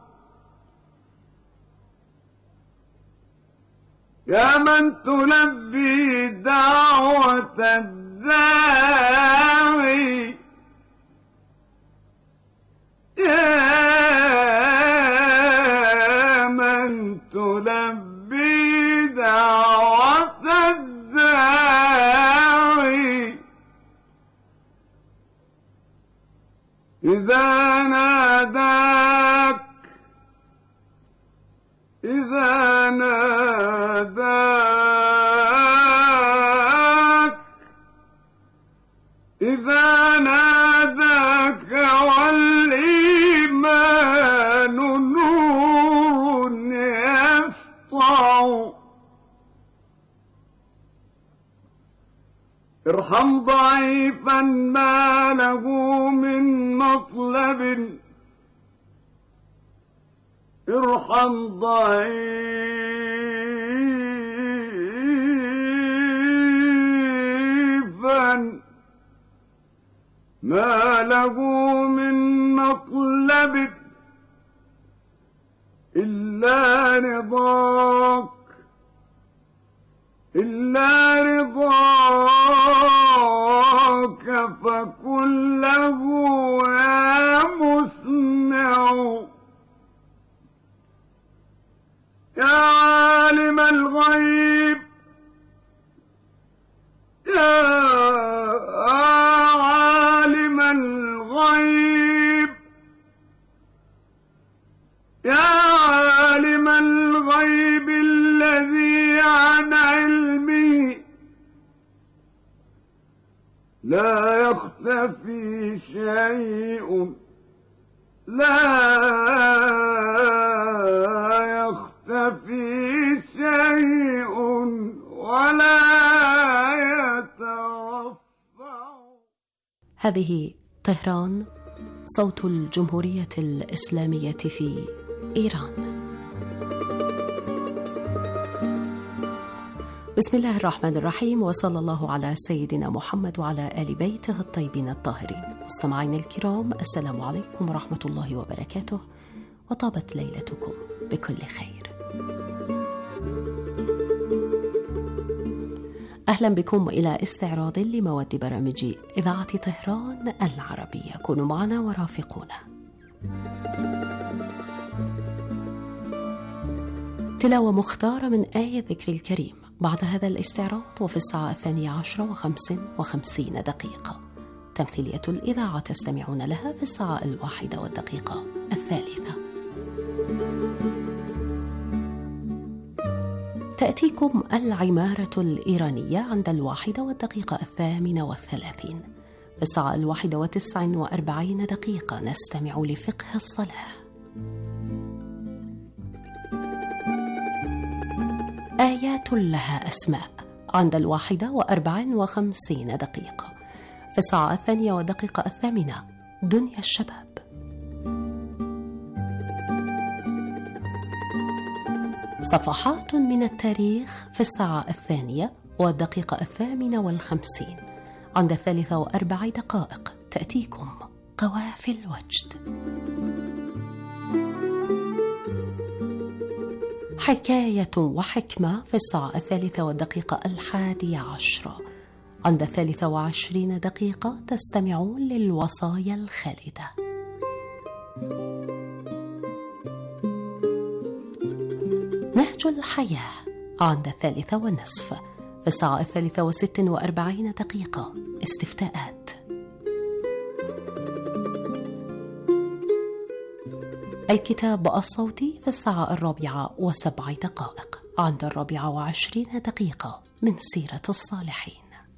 يا من تلبي دعوة الداعي، يا من تلبي دعوة الداعي، إذا ناداك إذا ناداك إذا ناداك والإيمان نور يسطع، ارحم ضعيفا ما له من مطلب، ارحم ضعيفا ما له من مطلب، إلا رضاك إلا رضاك فكن له يا مسمع يا عالم الغيب يا عالم الغيب يا عالم الغيب الذي عن علمه لا يختفي شيء لا يختفي شيء ولا يترفع. هذه طهران، صوت الجمهورية الإسلامية في إيران. بسم الله الرحمن الرحيم، وصلى الله على سيدنا محمد وعلى آل بيته الطيبين الطاهرين. مستمعين الكرام، السلام عليكم ورحمة الله وبركاته، وطابت ليلتكم بكل خير. أهلا بكم إلى استعراض لمواد برامج إذاعة طهران العربية. كونوا معنا ورافقونا. تلاوة مختارة من آية ذكر الكريم بعد هذا الاستعراض، وفي الساعة الثانية عشرة وخمس وخمسين دقيقة. تمثيلية الإذاعة تستمعون لها في الساعة الواحدة والدقيقة الثالثة. تأتيكم العمارة الإيرانية عند الواحدة والدقيقة الثامنة والثلاثين. في الساعة الواحدة وتسع وأربعين دقيقة نستمع لفقه الصلاة. آيات لها أسماء عند الواحدة وأربع وخمسين دقيقة. في الساعة الثانية والدقيقة الثامنة دنيا الشباب. صفحات من التاريخ في الساعة الثانية والدقيقة الثامنة والخمسين. عند الثالثة وأربع دقائق تأتيكم قوافي الوجد. حكاية وحكمة في الساعة الثالثة والدقيقة الحادية عشرة. عند الثالثة وعشرين دقيقة تستمعون للوصايا الخالدة. نهج الحياة عند الثالثة والنصف. في الساعة الثالثة وست وأربعين دقيقة استفتاءات. الكتاب الصوتي في الساعة الرابعة وسبع دقائق. عند الرابعة وعشرين دقيقة من سيرة الصالحين.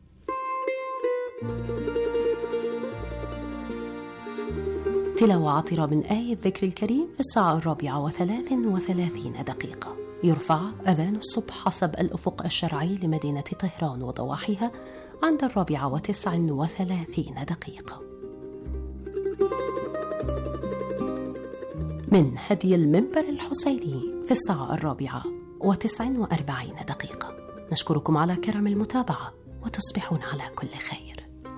تلاوة عطرة من آية ذكر الكريم في الساعة الرابعة وثلاث وثلاثين دقيقة. يرفع أذان الصبح حسب الأفق الشرعي لمدينة طهران وضواحيها عند الرابعة وتسع وثلاثين دقيقة. من هدي المنبر الحسيني في الساعة الرابعة وتسع وأربعين دقيقة. نشكركم على كرم المتابعة، وتصبحون على كل خير.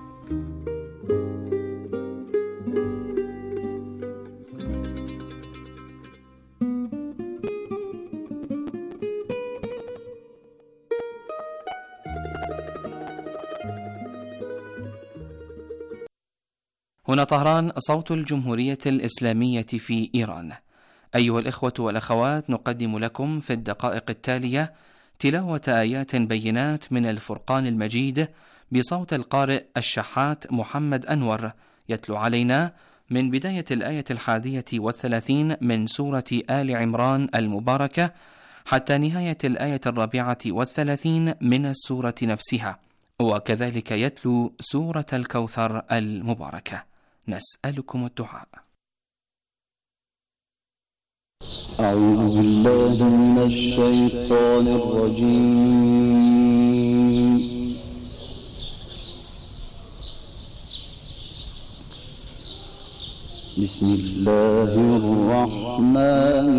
هنا طهران، صوت الجمهورية الإسلامية في إيران. أيها الإخوة والأخوات، نقدم لكم في الدقائق التالية تلاوة آيات بينات من الفرقان المجيد بصوت القارئ الشحات محمد أنور، يتلو علينا من بداية الآية الحادية والثلاثين من سورة آل عمران المباركة حتى نهاية الآية الرابعة والثلاثين من السورة نفسها، وكذلك يتلو سورة الكوثر المباركة. نسألكم الدعاء. أعوذ بالله من الشيطان الرجيم. بسم الله الرحمن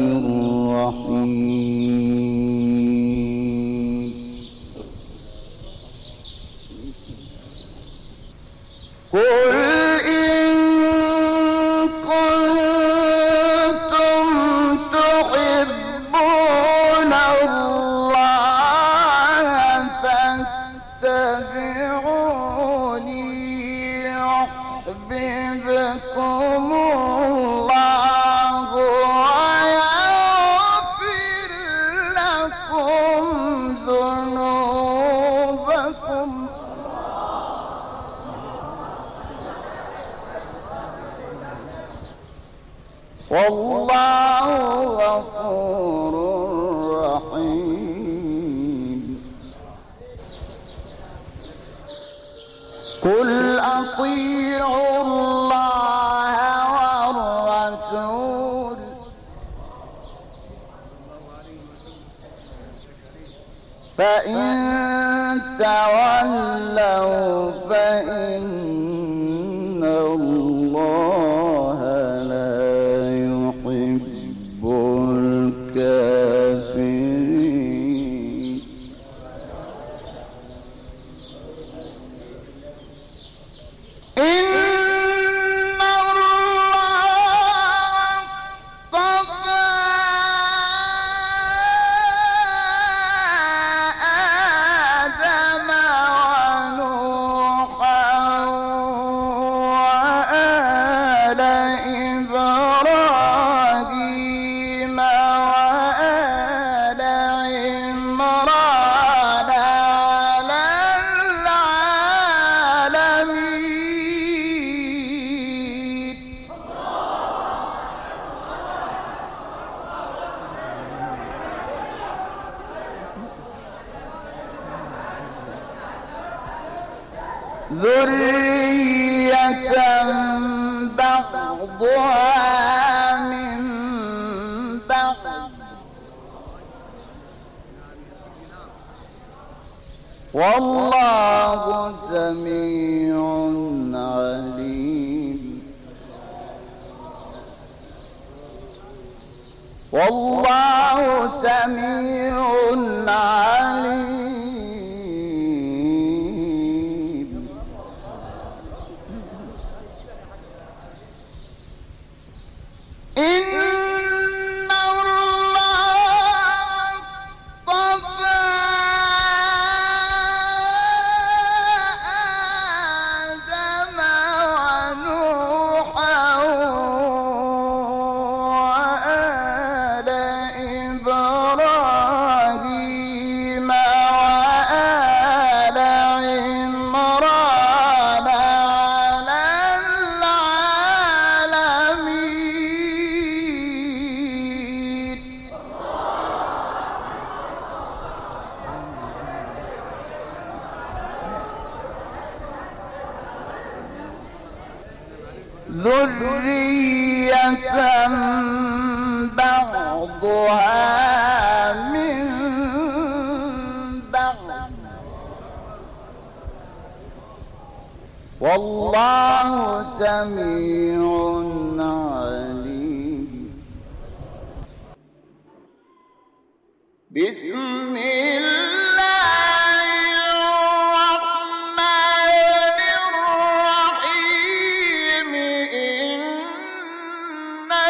الرحيم. قل إن كنتم تحبون يحببكم الله ويغفر لكم ذنوبكم والله غفور رحيم. قل أطيعوا الله والرسول فإن تولوا فإن الله لا يحب الكافرين. إن الله اصطفى آدم ونوحا وآل إبراهيم وآل عمران على العالمين. ذرية بعضها من بعض والله سميع عليم. والله سميع عليم. إن الله اصطفى آدم ونوحا وآل إبراهيم وآل عمران على العالمين. ذرية بعضها من بعض والله سميع عليم. بسم الله الرحمن الرحيم. إنا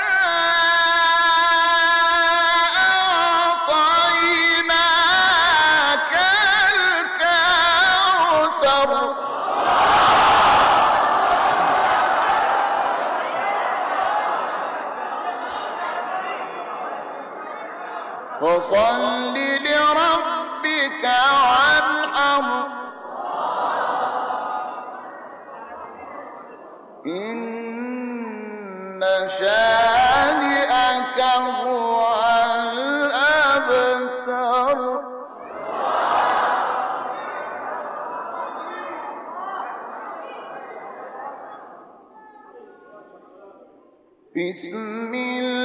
أعطيناك الكوثر فصل لربك وانحر إن شانئك هو الأبتر. بسم الله